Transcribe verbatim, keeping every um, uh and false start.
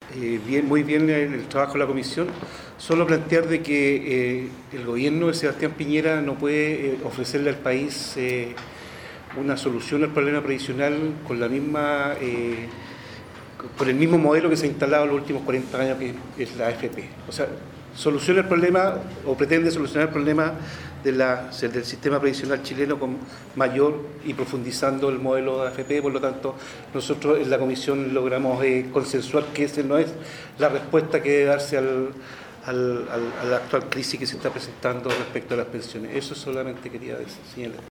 Eh, bien, muy bien el, el trabajo de la comisión. Solo plantear de que eh, el gobierno de Sebastián Piñera no puede eh, ofrecerle al país eh, una solución al problema previsional con la misma, eh, por el mismo modelo que se ha instalado en los últimos cuarenta años, que es la A F P. O sea, soluciona el problema o pretende solucionar el problema de la, del sistema previsional chileno con mayor y profundizando el modelo de A F P. Por lo tanto, nosotros en la comisión logramos eh, consensuar que esa no es la respuesta que debe darse al, al, al, a la actual crisis que se está presentando respecto a las pensiones. Eso solamente quería decir, señalar.